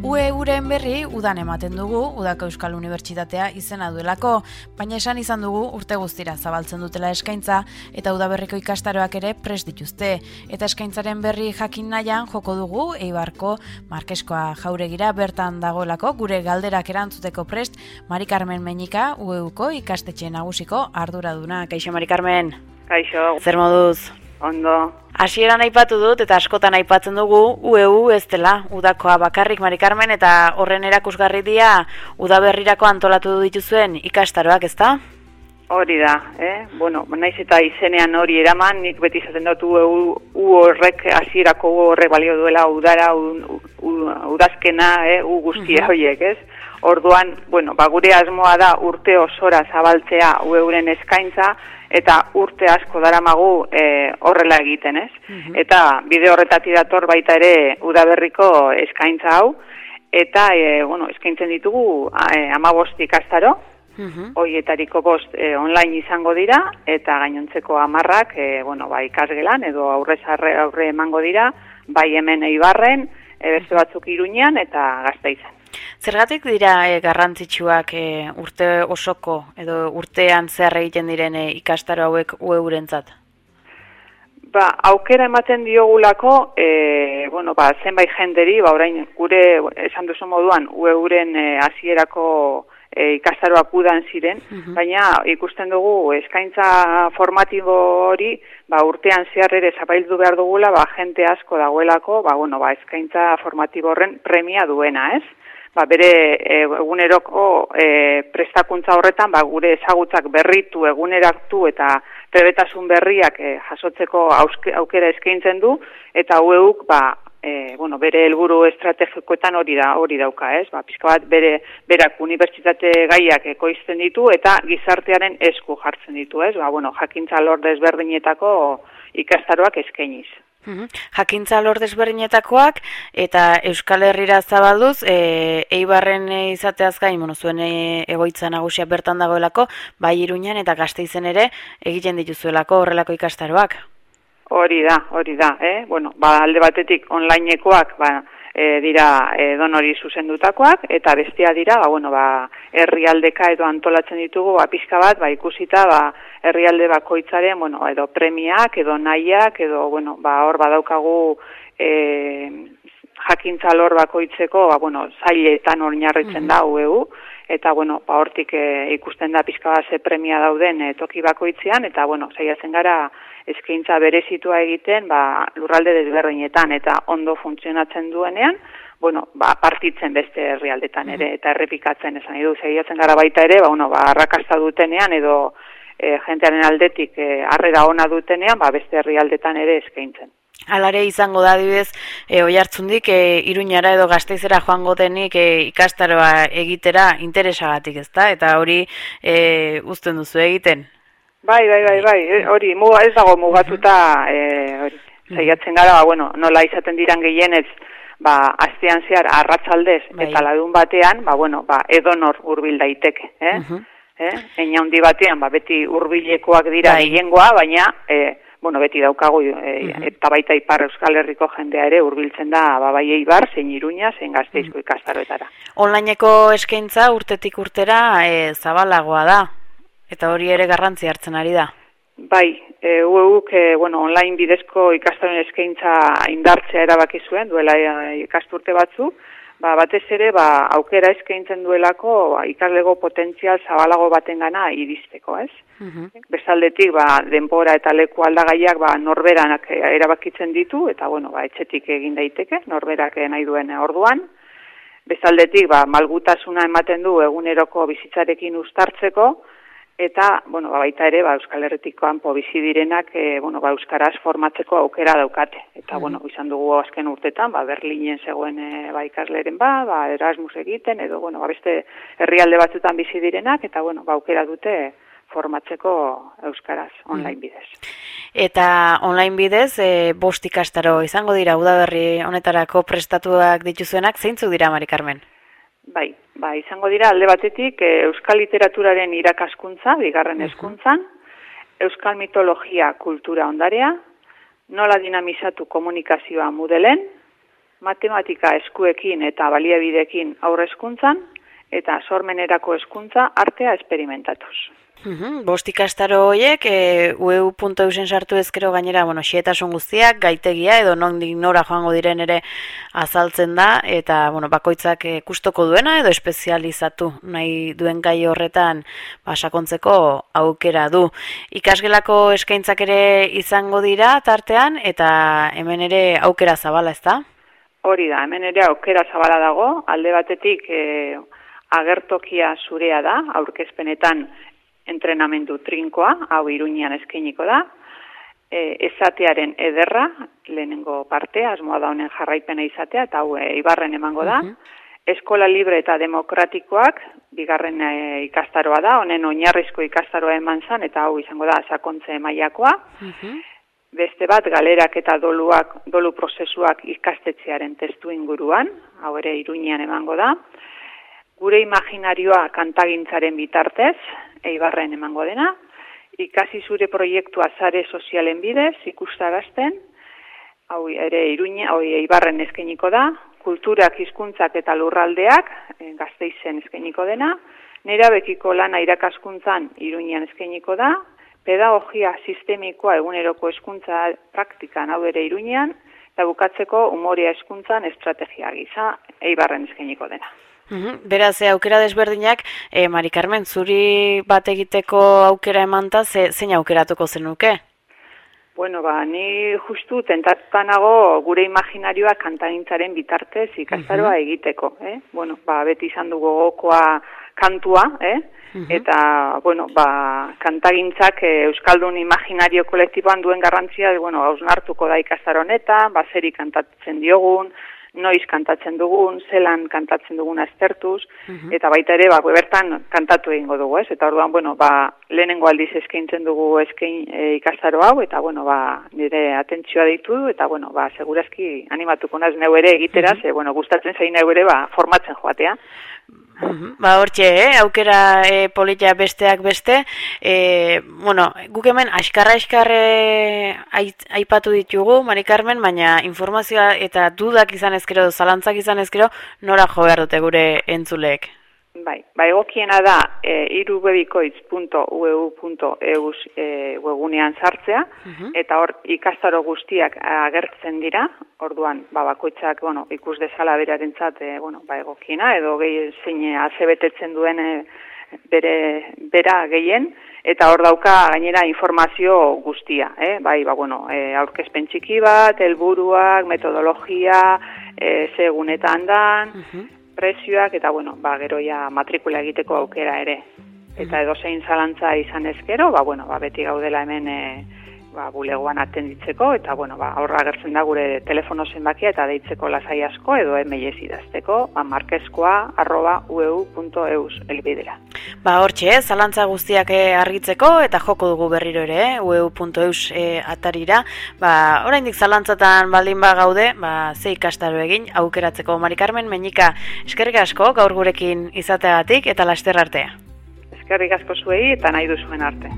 Euren berri udan ematen dugu, Udako Euskal Unibertsitatea izena duelako, baina esan izan dugu urte guztira zabaltzen dutela eskaintza eta udaberriko ikastaroak ere prest dituzte. Eta eskaintzaren berri jakin nahian joko dugu Eibarko Markeskoa Jauregira bertan dagoelako gure galderak erantzuteko prest Mari Carmen Meñika, UEUko ikastetxe nagusiko arduraduna. Kaixo Mari Carmen. Kaixo. Zer moduz? Ondo. Hasieran aipatu dut eta askotan aipatzen dugu UEU ez dela udakoa bakarrik Mari Carmen eta horren erakusgarri dira udaberrirako antolatu dituzuen ikastaroak, ezta? Hori da, Bueno, naiz eta izenean hori eraman, nik beti izaten dut U horrek hasierako U horrek balio duela udara, udazkena, U guztia horiek, ez? Orduan, bueno, gure asmoa da urte osora zabaltzea UEUren eskaintza, eta urte asko daramagu horrela egiten, ez? Eta bide horretatik dator baita ere udaberriko eskaintza hau, eta eskaintzen ditugu 15 ikastaro, horietariko 5 online izango dira, eta gainontzeko 10 ikasgelan edo aurre emango dira, bai hemen Eibarren, beste batzuk Iruñean eta Gasteizen. Zergatik dira garrantzitsuak urte osoko edo urtean zehar egiten diren ikastaro hauek UEUrentzat? Aukera ematen diogulako, zenbait jenderi, orain gure esan duzu moduan UEUren hasierako ikastaroak udan ziren, baina ikusten dugu eskaintza formatibo hori, urtean zehar ere zabaldu behar dugula, jente asko dagoelako, eskaintza formatibo horren premia duena, ez? Bere eguneroko prestakuntza horretan, gure ezagutzak berritu, eguneratu eta trebetasun berriak jasotzeko aukera eskaintzen du, eta UEUk bere helburu estrategikoetan hori dauka, ez? Pixka bat berak unibertsitate gaiak ekoizten ditu eta gizartearen esku jartzen ditu, ez? Jakintza alor desberdinetako ikastaroak eskainiz. Jakintza alor desberdinetakoak eta Euskal Herrira zabalduz, Eibarren izateaz gain, zuen egoitza nagusia bertan dagoelako, bai Iruñan eta Gasteizen ere egiten dituzuelako horrelako ikastaroak. Hori da, alde batetik onlinekoak dira donori zuzendutakoak, eta bestea dira, herrialdeka edo antolatzen ditugu, pixka bat, ikusita, herrialde bakoitzaren, edo premiak, edo nahiak, edo, hor badaukagu jakintza lor bakoitzeko, zailetan oinarritzen da UEU, eta, hortik ikusten da pixka bat ze premia dauden toki bakoitzean, eta, saiatzen gara eskaintza berezitua egiten, lurralde desberdinetan, eta ondo funtzionatzen duenean, partitzen beste herrialdetan ere, eta errepikatzen esan edo, saiatzen gara baita ere, arrakasta dutenean, edo jentearen aldetik harrera ona dutenean, beste herrialdetan ere eskaintzen. Alare izango da adibidez, Oiartzundik Iruñara edo Gasteizera joango denik ikastaroa egitera interesagatik, ezta? Eta hori uzten duzu egiten? Bai, hori, ez dago mugatuta, saiatzen gara, nola izaten diran gehienez, astean zehar arratsaldez eta ladun batean, edonor hurbil daiteke, Eina handi batean, beti hurbilekoak dira gehiengoa, baina, beti daukagu, eta baita Ipar Euskal Herriko jendea ere hurbiltzen da, bai Eibar, zein Iruña, zein Gasteizko ikastaroetara. Onlineko eskaintza urtetik urtera zabalagoa da. Eta hori ere garrantzi hartzen ari da. Bai, UEUk online bidezko ikastaroen eskaintza indartzea erabaki zuen, duela ikasturte batzu, batez ere aukera eskaintzen duelako ikaslego potentzial zabalago batengana iristeko, ez? Bestaldetik denbora eta leku aldagaiak norberanak erabakitzen ditu, eta etxetik egin daiteke, norberak nahi duen orduan. Bestaldetik malgutasuna ematen du eguneroko bizitzarekin uztartzeko, eta, baita ere, Euskal Herritik kanpo bizi direnak, euskaraz formatzeko aukera daukate. Eta, izan dugu azken urtetan, Berlinen zegoen ikasleren Erasmus egiten, edo, beste herrialde batzutan bizi direnak, eta, aukera dute formatzeko euskaraz online bidez. Eta online bidez, 5 ikastaro izango dira udaberri honetarako prestatuak dituzuenak, zeintzuk dira, Mari Carmen? Bai, izango dira alde batetik euskal literaturaren irakaskuntza, bigarren hezkuntzan, euskal mitologia kultura ondarea, nola dinamizatu komunikazioa Moodleen, matematika eskuekin eta baliabideekin aurre hezkuntzan, eta sormenerako hezkuntza artea esperimentatuz. Bost ikastaro horiek, ueu.eusen sartu ezkero gainera, xehetasun guztiak, gaitegia edo nondik nora joango diren ere azaltzen da, eta bakoitzak kustoko duena edo espezializatu nahi duen gai horretan sakontzeko aukera du. Ikasgelako eskaintzak ere izango dira tartean, eta hemen ere aukera zabala, ezta? Hori da, hemen ere aukera zabala dago, alde batetik agertokia zurea da, aurkezpenetan entrenamendu trinkoa, hau Iruñean eskainiko da, esatearen ederra, lehenengo partea, asmoa da honen jarraipena izatea, eta hau Eibarren emango da, eskola libre eta demokratikoak, bigarren ikastaroa da, honen oinarrizko ikastaroa eman zan, eta hau izango da sakontze mailakoa, beste bat, galerak eta dolu prozesuak ikastetxearen testu inguruan, hau ere Iruñean emango da, gure imaginarioa kantagintzaren bitartez, Eibarren emango dena, ikasi zure proiektua sare sozialen bidez, ikustarazten, hau ere Eibarren eskainiko da, kulturak, hizkuntzak eta lurraldeak, Gasteizen eskainiko dena, nerabekiko lana irakaskuntzan Iruñean eskainiko da, pedagogia sistemikoa eguneroko hezkuntza praktikan hau ere Iruñean, eta bukatzeko umorea hezkuntzan estrategia gisa Eibarren eskainiko dena. Beraz, aukera desberdinak, Mari Carmen, zuri bat egiteko aukera emanta, zein aukeratuko zenuke? Bueno, ni justu tentatuta gure imaginarioa kantagintzaren bitartez ikastaroa egiteko. Bueno, beti izan du gogokoa kantua, eta, kantagintzak Euskaldun imaginario kolektiboan duen garrantzia, hausnartuko da ikastaro honetan, zeri kantatzen diogun, noiz kantatzen dugun, zelan kantatzen dugun aztertuz, eta baita ere, bertan kantatu egingo dugu, ez? Eta orduan, lehenengo aldiz eskaintzen dugu ikastaro hau, eta, nire atentzioa deitu, eta, segurazki animatuko naz neu ere egiteraz, gustatzen zain neu ere, formatzen joatea. Hortxe, aukera polita besteak beste, guk hemen askarra aipatu ditugu, Mari Carmen, baina informazioa eta dudak izan ezkero, zalantzak izan ezkero, nora jo behar dute gure entzuleek? Egokiena da irubebikoitz.ueu.eus webunean sartzea, eta hor ikastaro guztiak agertzen dira, orduan bakoitzak ikus dezala berarentzat egokiena, edo zein azebetetzen duen bera gehien, eta hor dauka gainera informazio guztia, aurkezpen txiki bat, helburuak, metodologia, segunetan dan, prezioak, eta gero matrikula egiteko aukera ere. Eta edozein zalantza izan ezkero, beti gaudela hemen bulegoan atenditzeko, eta horra agertzen da gure telefono zenbakia eta deitzeko lasai asko, edo emailez idazteko, markeskoa@ueu.eus elbidera. Hortxe, zalantza guztiak argitzeko, eta joko dugu berriro ere, ueu.eus atarira. Oraindik zalantzatan baldin gaude, ze ikastaro egin, aukeratzeko. Mari Carmen, Meñika, eskerrik asko gaur gurekin izateagatik, eta laster artea. Eskerrik asko zuei, eta nahi duzuen arte.